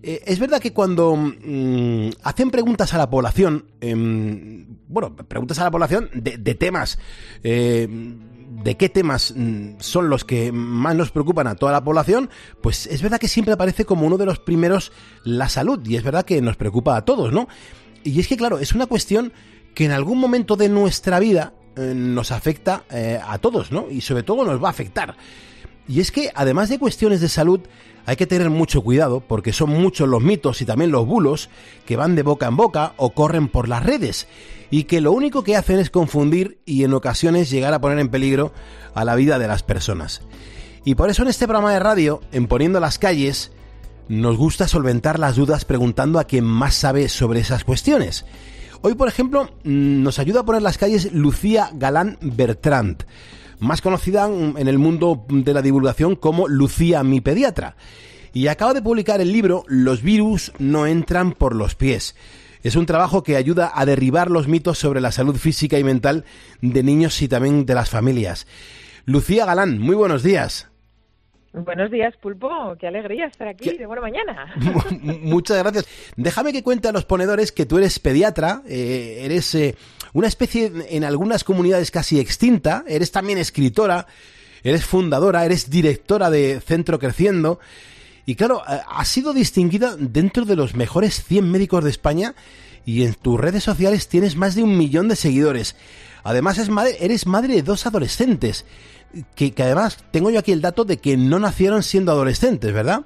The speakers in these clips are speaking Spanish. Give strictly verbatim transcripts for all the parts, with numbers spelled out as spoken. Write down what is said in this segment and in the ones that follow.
Eh, es verdad que cuando mmm, hacen preguntas a la población, eh, bueno, preguntas a la población de, de temas, eh, de qué temas mmm, son los que más nos preocupan a toda la población, pues es verdad que siempre aparece como uno de los primeros la salud, y es verdad que nos preocupa a todos, ¿no? Y es que, claro, es una cuestión que en algún momento de nuestra vida eh, nos afecta eh, a todos, ¿no? Y sobre todo nos va a afectar. Y es que, además de cuestiones de salud, hay que tener mucho cuidado porque son muchos los mitos y también los bulos que van de boca en boca o corren por las redes y que lo único que hacen es confundir y en ocasiones llegar a poner en peligro a la vida de las personas. Y por eso en este programa de radio, en Poniendo las Calles, nos gusta solventar las dudas preguntando a quien más sabe sobre esas cuestiones. Hoy, por ejemplo, nos ayuda a poner las calles Lucía Galán Bertrand, más conocida en el mundo de la divulgación como Lucía mi pediatra, y acaba de publicar el libro Los virus no entran por los pies. Es un trabajo que ayuda a derribar los mitos sobre la salud física y mental de niños y también de las familias. Lucía Galán, muy buenos días. Buenos días, Pulpo. Qué alegría estar aquí. ¿Qué? De buena mañana. Muchas gracias. Déjame que cuente a los ponedores que tú eres pediatra, eh, eres eh, una especie en algunas comunidades casi extinta, eres también escritora, eres fundadora, eres directora de Centro Creciendo y claro, has sido distinguida dentro de los mejores cien médicos de España y en tus redes sociales tienes más de un millón de seguidores. Además es madre, eres madre de dos adolescentes. Que, que además tengo yo aquí el dato de que no nacieron siendo adolescentes, ¿verdad?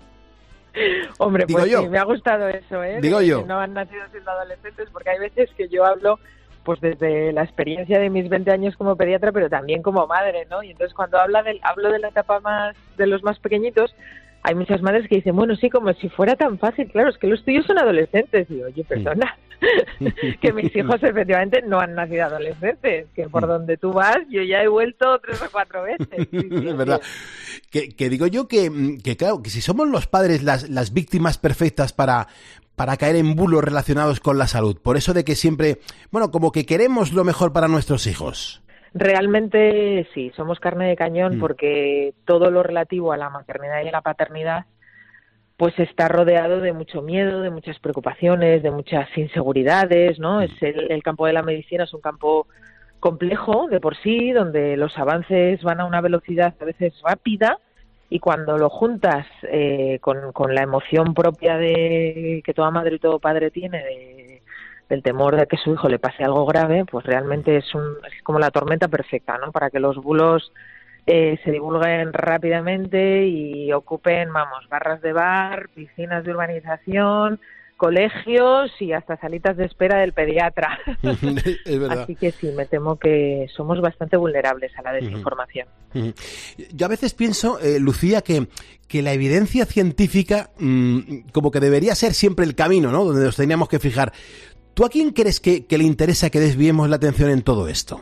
Hombre, Digo pues yo. sí, me ha gustado eso, ¿eh? Digo de yo. Que no han nacido siendo adolescentes, porque hay veces que yo hablo pues desde la experiencia de mis veinte años como pediatra, pero también como madre, ¿no? Y entonces cuando habla del, hablo de la etapa más de los más pequeñitos, hay muchas madres que dicen, bueno, sí, como si fuera tan fácil, claro, es que los tuyos son adolescentes. Y yo, oye, perdona, que mis hijos efectivamente no han nacido adolescentes, que por donde tú vas yo ya he vuelto tres o cuatro veces. Sí, sí, es verdad. Que, que digo yo que, que, claro, que si somos los padres las, las víctimas perfectas para, para caer en bulos relacionados con la salud, por eso de que siempre, bueno, como que queremos lo mejor para nuestros hijos. Realmente sí, somos carne de cañón mm. porque todo lo relativo a la maternidad y a la paternidad pues está rodeado de mucho miedo, de muchas preocupaciones, de muchas inseguridades, ¿no? Es el, el campo de la medicina es un campo complejo de por sí, donde los avances van a una velocidad a veces rápida y cuando lo juntas eh, con, con la emoción propia de que toda madre y todo padre tiene de del temor de que su hijo le pase algo grave, pues realmente es, un, es como la tormenta perfecta, ¿no? Para que los bulos eh, se divulguen rápidamente y ocupen, vamos, barras de bar, piscinas de urbanización, colegios y hasta salitas de espera del pediatra. Es verdad. Así que sí, me temo que somos bastante vulnerables a la desinformación. Uh-huh. Uh-huh. Yo a veces pienso, eh, Lucía, que, que la evidencia científica mmm, como que debería ser siempre el camino, ¿no? Donde nos teníamos que fijar. ¿Tú a quién crees que, que le interesa que desviemos la atención en todo esto?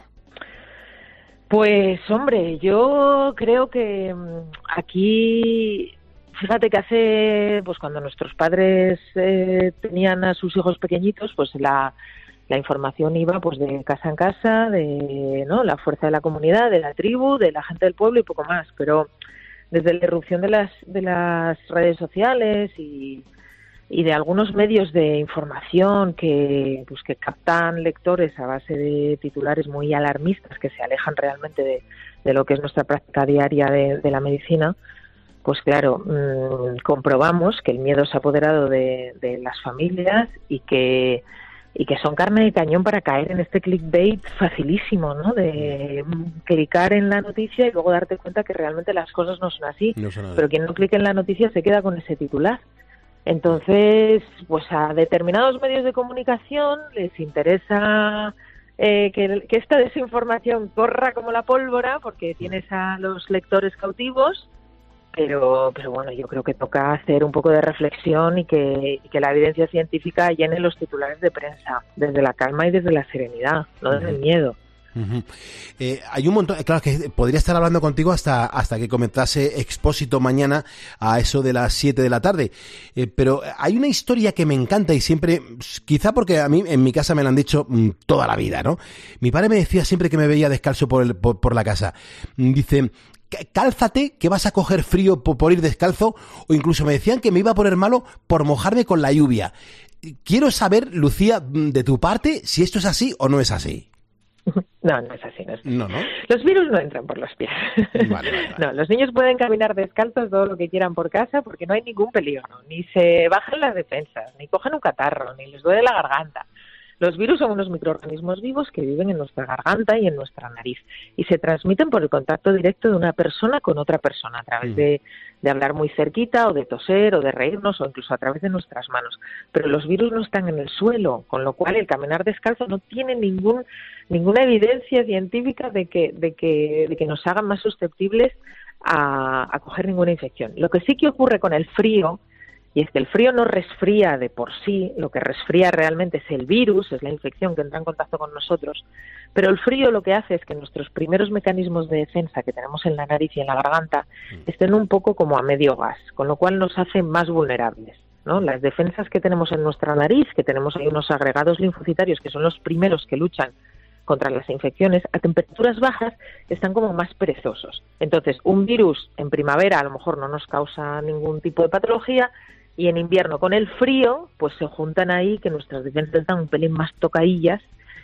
Pues, hombre, yo creo que aquí, fíjate que hace, pues cuando nuestros padres eh, tenían a sus hijos pequeñitos, pues la, la información iba pues de casa en casa, de no la fuerza de la comunidad, de la tribu, de la gente del pueblo y poco más. Pero desde la irrupción de las, de las redes sociales y... y de algunos medios de información que pues que captan lectores a base de titulares muy alarmistas que se alejan realmente de, de lo que es nuestra práctica diaria de, de la medicina, pues claro, mmm, comprobamos que el miedo se ha apoderado de, de las familias y que y que son carne de cañón para caer en este clickbait facilísimo, ¿no? De clicar en la noticia y luego darte cuenta que realmente las cosas no son así, no son así. Pero quien no clique en la noticia se queda con ese titular. Entonces, pues a determinados medios de comunicación les interesa eh, que, que esta desinformación corra como la pólvora porque tienes a los lectores cautivos, pero, pero bueno, yo creo que toca hacer un poco de reflexión y que, y que la evidencia científica llene los titulares de prensa desde la calma y desde la serenidad, no desde el miedo. Uh-huh. Eh, hay un montón, claro que podría estar hablando contigo hasta hasta que comentase Expósito mañana a eso de las siete de la tarde, eh, pero hay una historia que me encanta y siempre, quizá porque a mí en mi casa me la han dicho mmm, toda la vida, ¿no? Mi padre me decía siempre que me veía descalzo por, el, por, por la casa, dice cálzate que vas a coger frío por, por ir descalzo, o incluso me decían que me iba a poner malo por mojarme con la lluvia. Quiero saber, Lucía, de tu parte, si esto es así o no es así. No, no es así. No, es así. No, no. Los virus no entran por los pies. Vale, vale, vale. No, los niños pueden caminar descalzos todo lo que quieran por casa porque no hay ningún peligro. Ni se bajan las defensas, ni cogen un catarro, ni les duele la garganta. Los virus son unos microorganismos vivos que viven en nuestra garganta y en nuestra nariz y se transmiten por el contacto directo de una persona con otra persona a través mm. de, de hablar muy cerquita o de toser o de reírnos o incluso a través de nuestras manos. Pero los virus no están en el suelo, con lo cual el caminar descalzo no tiene ningún ninguna evidencia científica de que de que de que nos hagan más susceptibles a, a coger ninguna infección. Lo que sí que ocurre con el frío, y es que el frío no resfría de por sí, lo que resfría realmente es el virus, es la infección que entra en contacto con nosotros, pero el frío lo que hace es que nuestros primeros mecanismos de defensa que tenemos en la nariz y en la garganta estén un poco como a medio gas, con lo cual nos hace más vulnerables, ¿no? Las defensas que tenemos en nuestra nariz, que tenemos ahí unos agregados linfocitarios que son los primeros que luchan contra las infecciones, a temperaturas bajas están como más perezosos. Entonces, un virus en primavera a lo mejor no nos causa ningún tipo de patología, y en invierno con el frío, pues se juntan ahí que nuestras defensas dan un pelín más tocaillas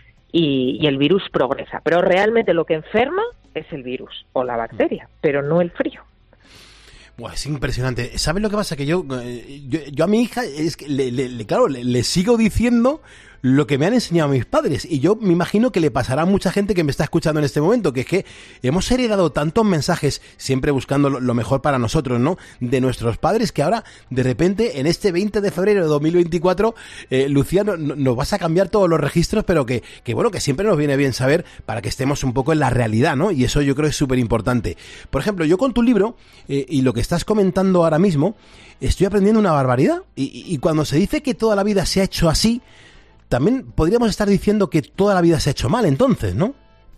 y, y el virus progresa. Pero realmente lo que enferma es el virus o la bacteria, pero no el frío. Buah, es impresionante. ¿Sabes lo que pasa? Que yo, yo, yo a mi hija, es que le, le, le, claro, le, le sigo diciendo lo que me han enseñado mis padres, y yo me imagino que le pasará a mucha gente que me está escuchando en este momento, que es que hemos heredado tantos mensajes, siempre buscando lo, lo mejor para nosotros, ¿no?, de nuestros padres, que ahora, de repente, en este veinte de febrero de dos mil veinticuatro, eh, Lucía, no, no, nos vas a cambiar todos los registros, pero que, que bueno, que siempre nos viene bien saber para que estemos un poco en la realidad, ¿no? Y eso yo creo es súper importante. Por ejemplo, yo con tu libro, eh, y lo que estás comentando ahora mismo, estoy aprendiendo una barbaridad, y, y cuando se dice que toda la vida se ha hecho así, también podríamos estar diciendo que toda la vida se ha hecho mal, entonces, ¿no?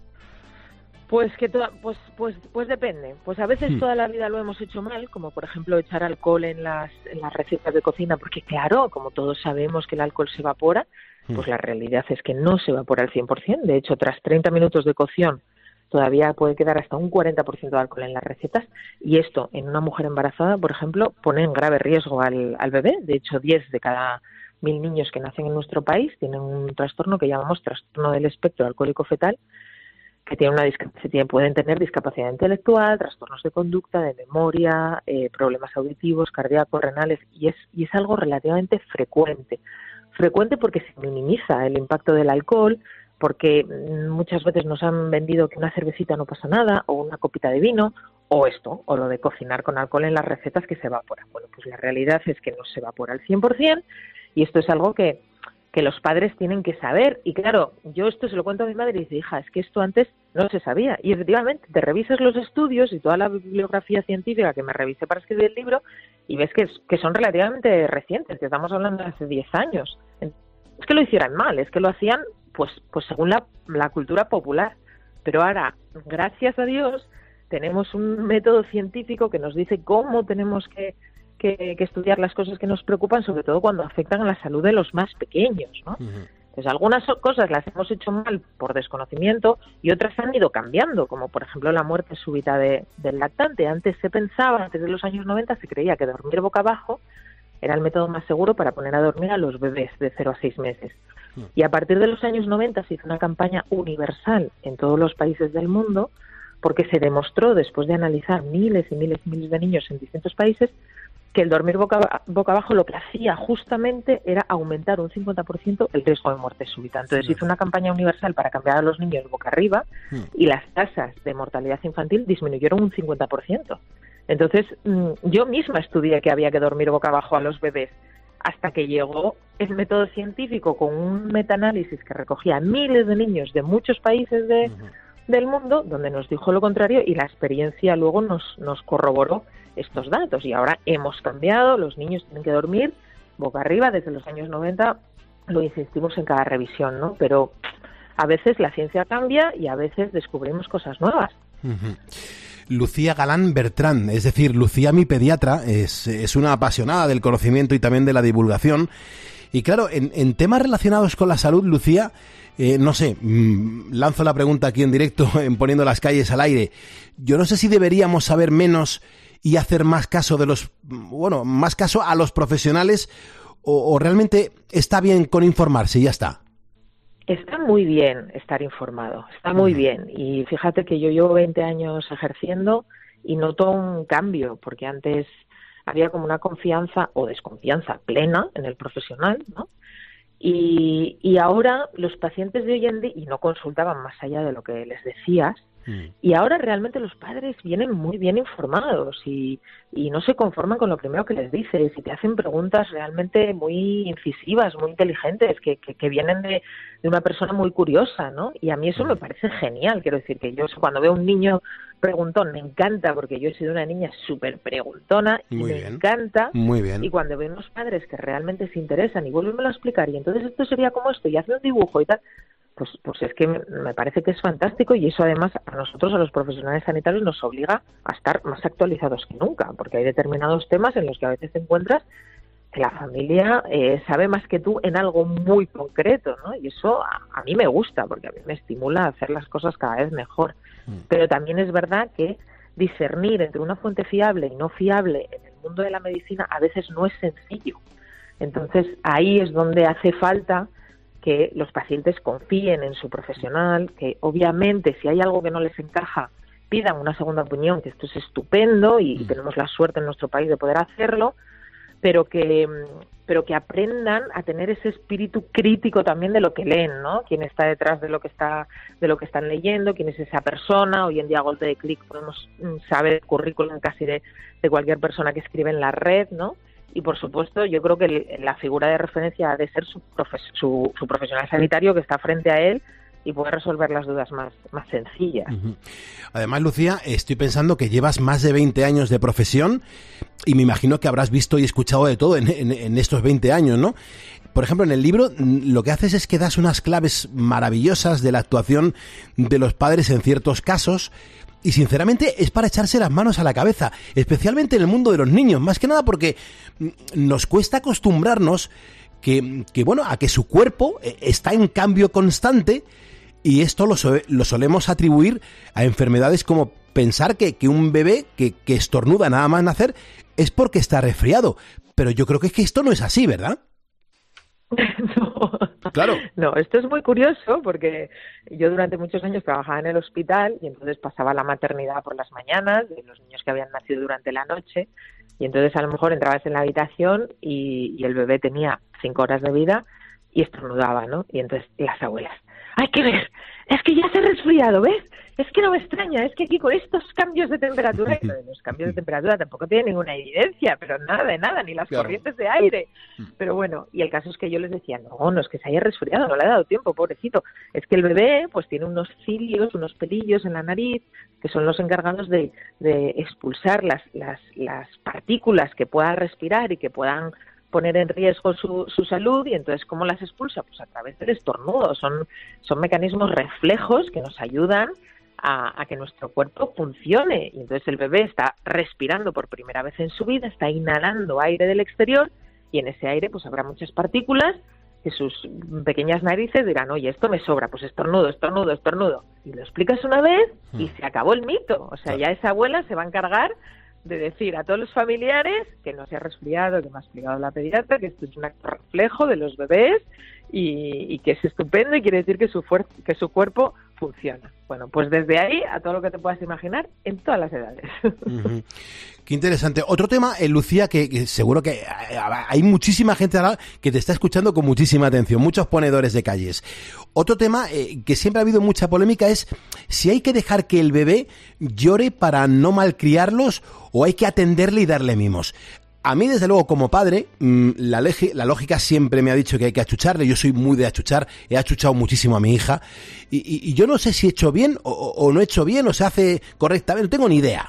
Pues que toda, pues pues pues depende. Pues a veces hmm. toda la vida lo hemos hecho mal, como por ejemplo echar alcohol en las en las recetas de cocina, porque claro, como todos sabemos que el alcohol se evapora, hmm. pues la realidad es que no se evapora al cien por ciento. De hecho, tras treinta minutos de cocción todavía puede quedar hasta un cuarenta por ciento de alcohol en las recetas, y esto en una mujer embarazada, por ejemplo, pone en grave riesgo al, al bebé. De hecho, diez de cada mil niños que nacen en nuestro país tienen un trastorno que llamamos trastorno del espectro alcohólico fetal, que tiene una discapacidad, pueden tener discapacidad intelectual, trastornos de conducta, de memoria, eh, problemas auditivos, cardíacos, renales, y es, y es algo relativamente frecuente. Frecuente porque se minimiza el impacto del alcohol, porque muchas veces nos han vendido que una cervecita no pasa nada, o una copita de vino, o esto, o lo de cocinar con alcohol en las recetas que se evapora. Bueno, pues la realidad es que no se evapora al cien por ciento, y esto es algo que, que los padres tienen que saber. Y claro, yo esto se lo cuento a mi madre y dice, hija, es que esto antes no se sabía. Y efectivamente, te revisas los estudios y toda la bibliografía científica que me revisé para escribir el libro y ves que, que son relativamente recientes, que estamos hablando de hace diez años. Es que lo hicieran mal, es que lo hacían pues, pues según la, la cultura popular. Pero ahora, gracias a Dios, tenemos un método científico que nos dice cómo tenemos que Que, que estudiar las cosas que nos preocupan, sobre todo cuando afectan a la salud de los más pequeños, ¿no? Uh-huh. Pues algunas cosas las hemos hecho mal por desconocimiento y otras han ido cambiando, como por ejemplo la muerte súbita de, del lactante. Antes se pensaba, antes de los años noventa, se creía que dormir boca abajo era el método más seguro para poner a dormir a los bebés de cero a seis meses. Uh-huh. Y a partir de los años noventa se hizo una campaña universal en todos los países del mundo, porque se demostró, después de analizar miles y miles y miles de niños en distintos países, que el dormir boca, boca abajo lo que hacía justamente era aumentar un cincuenta por ciento el riesgo de muerte súbita. Entonces sí. hizo una campaña universal para cambiar a los niños boca arriba sí. y las tasas de mortalidad infantil disminuyeron un cincuenta por ciento. Entonces yo misma estudié que había que dormir boca abajo a los bebés hasta que llegó el método científico con un metaanálisis que recogía miles de niños de muchos países de, uh-huh. del mundo, donde nos dijo lo contrario, y la experiencia luego nos, nos corroboró estos datos, y ahora hemos cambiado, los niños tienen que dormir boca arriba desde los años noventa, lo insistimos en cada revisión, ¿no? Pero a veces la ciencia cambia y a veces descubrimos cosas nuevas. Uh-huh. Lucía Galán Bertrán, es decir, Lucía mi pediatra, es, es una apasionada del conocimiento y también de la divulgación. Y claro, en, en temas relacionados con la salud, Lucía, eh, no sé, mmm, lanzo la pregunta aquí en directo, en Poniendo las Calles al aire. Yo no sé si deberíamos saber menos y hacer más caso de los, bueno, más caso a los profesionales, o, o realmente está bien con informarse y ya está. Está muy bien estar informado, está muy bien. Y fíjate que yo llevo veinte años ejerciendo y noto un cambio, porque antes había como una confianza o desconfianza plena en el profesional, ¿no? Y, y ahora los pacientes de hoy en día, y no consultaban más allá de lo que les decías, mm. y ahora realmente los padres vienen muy bien informados y, y no se conforman con lo primero que les dices y te hacen preguntas realmente muy incisivas, muy inteligentes, que, que, que vienen de, de una persona muy curiosa, ¿no? Y a mí eso me parece genial, quiero decir, que yo cuando veo un niño preguntón, me encanta, porque yo he sido una niña súper preguntona y muy me bien, encanta. Muy bien. Y cuando veo unos padres que realmente se interesan y vuelven a explicar, y entonces esto sería como esto, y hace un dibujo y tal, pues, pues es que me parece que es fantástico, y eso además a nosotros, a los profesionales sanitarios, nos obliga a estar más actualizados que nunca, porque hay determinados temas en los que a veces te encuentras que la familia eh, sabe más que tú en algo muy concreto, ¿no? Y eso a, a mí me gusta, porque a mí me estimula a hacer las cosas cada vez mejor. Mm. Pero también es verdad que discernir entre una fuente fiable y no fiable en el mundo de la medicina a veces no es sencillo. Entonces ahí es donde hace falta que los pacientes confíen en su profesional, que obviamente si hay algo que no les encaja pidan una segunda opinión, que esto es estupendo y mm. tenemos la suerte en nuestro país de poder hacerlo, pero que pero que aprendan a tener ese espíritu crítico también de lo que leen, ¿no? Quién está detrás de lo que está de lo que están leyendo, quién es esa persona. Hoy en día a golpe de clic podemos saber el currículum casi de, de cualquier persona que escribe en la red, ¿no? Y por supuesto yo creo que la figura de referencia ha de ser su, profes- su, su profesional sanitario que está frente a él y puede resolver las dudas más, más sencillas. Uh-huh. Además, Lucía, estoy pensando que llevas más de veinte años de profesión y me imagino que habrás visto y escuchado de todo en, en, en estos veinte años, ¿no? Por ejemplo, en el libro lo que haces es que das unas claves maravillosas de la actuación de los padres en ciertos casos y sinceramente es para echarse las manos a la cabeza, especialmente en el mundo de los niños, más que nada porque nos cuesta acostumbrarnos que, que bueno, a que su cuerpo está en cambio constante. Y esto lo, so- lo solemos atribuir a enfermedades como pensar que, que un bebé que, que estornuda nada más nacer es porque está resfriado. Pero yo creo que es que esto no es así, ¿verdad? No. Claro. No, esto es muy curioso porque yo durante muchos años trabajaba en el hospital y entonces pasaba la maternidad por las mañanas de los niños que habían nacido durante la noche y entonces a lo mejor entrabas en la habitación y, y el bebé tenía cinco horas de vida y estornudaba, ¿no? Y entonces las abuelas, hay que ver, es que ya se ha resfriado, ¿ves? Es que no me extraña, es que aquí con estos cambios de temperatura, y los cambios de temperatura tampoco tienen ninguna evidencia, pero nada de nada, ni las claro. corrientes de aire. Pero bueno, y el caso es que yo les decía, no, no es que se haya resfriado, no le ha dado tiempo, pobrecito. Es que el bebé pues tiene unos cilios, unos pelillos en la nariz, que son los encargados de, de expulsar las, las, las partículas que pueda respirar y que puedan poner en riesgo su, su salud. Y entonces, ¿cómo las expulsa? Pues a través del estornudo. Son, son mecanismos reflejos que nos ayudan a, a que nuestro cuerpo funcione. Y entonces el bebé está respirando por primera vez en su vida, está inhalando aire del exterior y en ese aire pues habrá muchas partículas que sus pequeñas narices dirán, oye, esto me sobra, pues estornudo, estornudo, estornudo. Y lo explicas una vez y se acabó el mito. O sea, ya esa abuela se va a encargar de decir a todos los familiares que no se ha resfriado, que me ha explicado la pediatra, que esto es un acto reflejo de los bebés y, y que es estupendo y quiere decir que su, fuer- que su cuerpo funciona. Bueno, pues desde ahí a todo lo que te puedas imaginar en todas las edades. Uh-huh. Qué interesante. Otro tema, eh, Lucía, que, que seguro que hay muchísima gente ahora que te está escuchando con muchísima atención, muchos ponedores de calles. Otro tema eh, que siempre ha habido mucha polémica es si hay que dejar que el bebé llore para no malcriarlos o hay que atenderle y darle mimos. A mí, desde luego, como padre, la, legi- la lógica siempre me ha dicho que hay que achucharle. Yo soy muy de achuchar, he achuchado muchísimo a mi hija y, y, y yo no sé si he hecho bien o, o no he hecho bien o se hace correctamente, no tengo ni idea.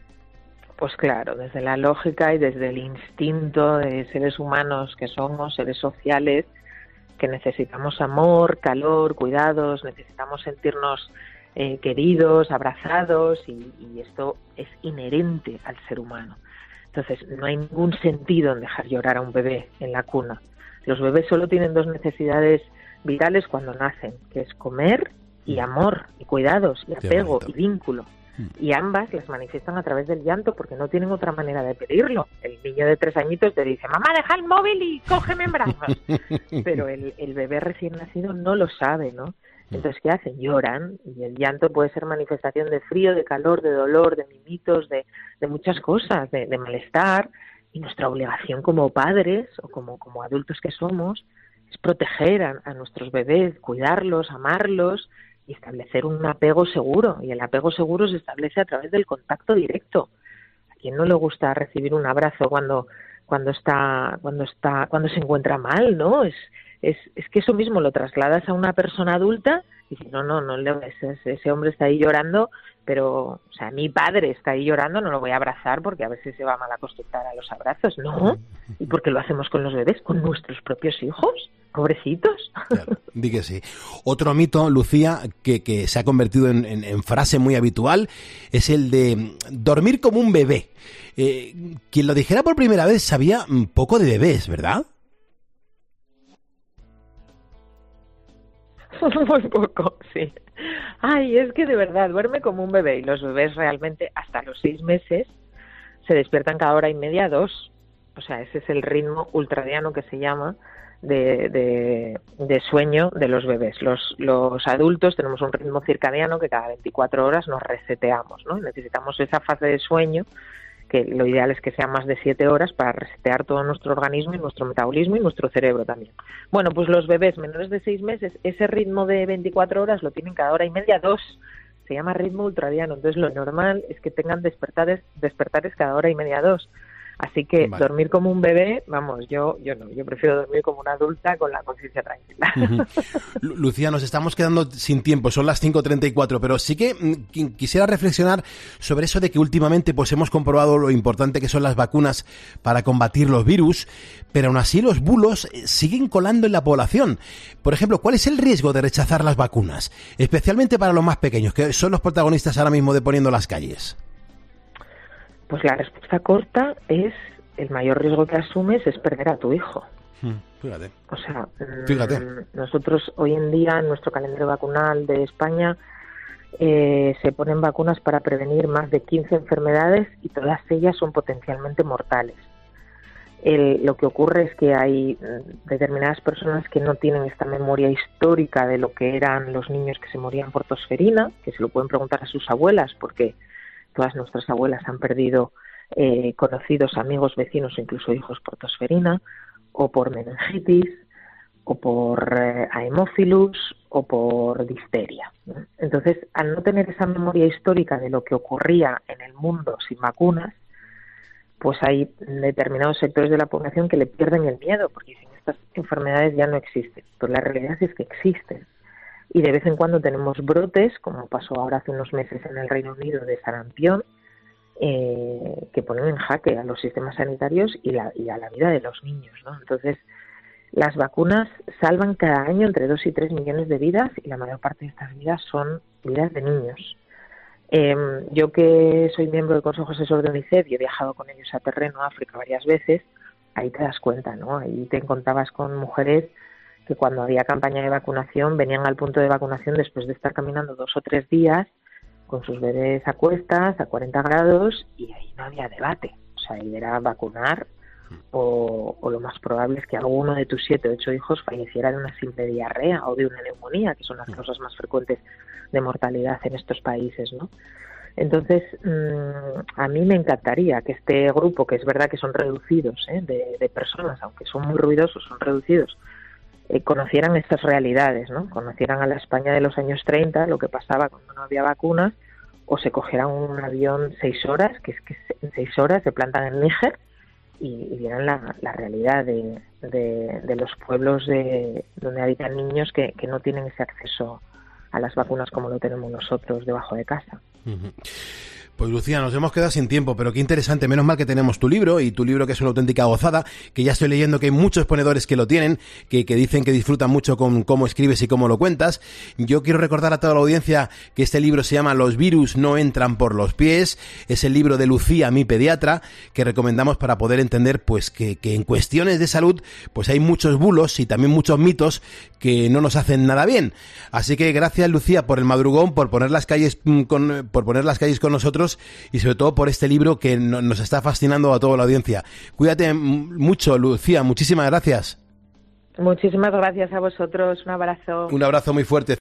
Pues claro, desde la lógica y desde el instinto de seres humanos que somos, seres sociales, que necesitamos amor, calor, cuidados, necesitamos sentirnos eh, queridos, abrazados y, y esto es inherente al ser humano. Entonces, no hay ningún sentido en dejar llorar a un bebé en la cuna. Los bebés solo tienen dos necesidades vitales cuando nacen, que es comer y amor, y cuidados, y apego, y vínculo. Y ambas las manifiestan a través del llanto porque no tienen otra manera de pedirlo. El niño de tres añitos te dice, mamá, deja el móvil y cógeme en brazos. Pero el, el bebé recién nacido no lo sabe, ¿no? Entonces, ¿qué hacen? Lloran, y el llanto puede ser manifestación de frío, de calor, de dolor, de mimitos, de, de muchas cosas, de, de malestar. Y nuestra obligación como padres o como, como adultos que somos es proteger a, a nuestros bebés, cuidarlos, amarlos y establecer un apego seguro. Y el apego seguro se establece a través del contacto directo. ¿A quién no le gusta recibir un abrazo cuando cuando está cuando está cuando se encuentra mal, no? Es es es que eso mismo lo trasladas a una persona adulta y dices, no, no, no, ese, ese hombre está ahí llorando, pero, o sea, mi padre está ahí llorando, no lo voy a abrazar porque a veces se va a mal acostumbrar a los abrazos, ¿no? ¿Y por qué lo hacemos con los bebés? ¿Con nuestros propios hijos? Pobrecitos. Claro, di que sí. Otro mito, Lucía, que, que se ha convertido en, en, en frase muy habitual, es el de dormir como un bebé. Eh, quien lo dijera por primera vez sabía poco de bebés, ¿verdad? Muy poco, sí. Ay, es que de verdad, duerme como un bebé, y los bebés realmente hasta los seis meses se despiertan cada hora y media, dos. O sea, ese es el ritmo ultradiano que se llama de, de, de sueño de los bebés. Los, los adultos tenemos un ritmo circadiano que cada veinticuatro horas nos reseteamos, ¿no? Necesitamos esa fase de sueño, que lo ideal es que sea más de siete horas para resetear todo nuestro organismo y nuestro metabolismo y nuestro cerebro también. Bueno, pues los bebés menores de seis meses, ese ritmo de veinticuatro horas lo tienen cada hora y media, dos. Se llama ritmo ultradiano. Entonces lo normal es que tengan despertares, despertares cada hora y media, dos. Así que vale. Dormir como un bebé, vamos, yo yo no, yo prefiero dormir como una adulta con la conciencia tranquila. Uh-huh. Lucía, nos estamos quedando sin tiempo, son las cinco treinta y cuatro, pero sí que mm, quisiera reflexionar sobre eso de que últimamente pues hemos comprobado lo importante que son las vacunas para combatir los virus, pero aún así los bulos siguen colando en la población. Por ejemplo, ¿cuál es el riesgo de rechazar las vacunas? Especialmente para los más pequeños, que son los protagonistas ahora mismo de Poniendo las Calles. Pues la respuesta corta es, el mayor riesgo que asumes es perder a tu hijo. Hmm, fíjate. O sea, fíjate. Nosotros hoy en día en nuestro calendario vacunal de España eh, se ponen vacunas para prevenir más de quince enfermedades y todas ellas son potencialmente mortales. El, lo que ocurre es que hay determinadas personas que no tienen esta memoria histórica de lo que eran los niños que se morían por tosferina, que se lo pueden preguntar a sus abuelas, porque todas nuestras abuelas han perdido eh, conocidos, amigos, vecinos o incluso hijos por tosferina, o por meningitis, o por eh, haemophilus, o por difteria, ¿no? Entonces, al no tener esa memoria histórica de lo que ocurría en el mundo sin vacunas, pues hay determinados sectores de la población que le pierden el miedo, porque dicen, estas enfermedades ya no existen. Pero la realidad es que existen. Y de vez en cuando tenemos brotes, como pasó ahora hace unos meses en el Reino Unido, de sarampión, eh, que ponen en jaque a los sistemas sanitarios y, la, y a la vida de los niños, ¿no? Entonces, las vacunas salvan cada año entre dos y tres millones de vidas, y la mayor parte de estas vidas son vidas de niños. Eh, yo que soy miembro del Consejo Asesor de UNICEF y he viajado con ellos a terreno, a África, varias veces, ahí te das cuenta, ¿no? Ahí te encontrabas con mujeres que cuando había campaña de vacunación venían al punto de vacunación después de estar caminando dos o tres días con sus bebés a cuestas, a cuarenta grados, y ahí no había debate. O sea, ahí era vacunar o, o lo más probable es que alguno de tus siete o ocho hijos falleciera de una simple diarrea o de una neumonía, que son las causas más frecuentes de mortalidad en estos países, ¿no? Entonces, mmm, a mí me encantaría que este grupo, que es verdad que son reducidos, ¿eh? de, de personas, aunque son muy ruidosos, son reducidos, Eh, conocieran estas realidades, ¿no? Conocieran a la España de los años treinta, lo que pasaba cuando no había vacunas, o se cogieran un avión seis horas, que es que en seis horas se plantan en Níger y, y vieran la, la realidad de, de, de los pueblos de, donde habitan niños que, que no tienen ese acceso a las vacunas como lo tenemos nosotros debajo de casa. Uh-huh. Pues Lucía, nos hemos quedado sin tiempo, pero qué interesante. Menos mal que tenemos tu libro, y tu libro que es una auténtica gozada, que ya estoy leyendo que hay muchos ponedores que lo tienen, que, que dicen que disfrutan mucho con cómo escribes y cómo lo cuentas. Yo quiero recordar a toda la audiencia que este libro se llama Los virus no entran por los pies. Es el libro de Lucía, mi pediatra, que recomendamos para poder entender pues que, que en cuestiones de salud pues hay muchos bulos y también muchos mitos que no nos hacen nada bien. Así que gracias, Lucía, por el madrugón, por poner las calles con, por poner las calles con nosotros, y sobre todo por este libro que no, nos está fascinando a toda la audiencia. Cuídate mucho, Lucía, muchísimas gracias. Muchísimas gracias a vosotros, un abrazo. Un abrazo muy fuerte.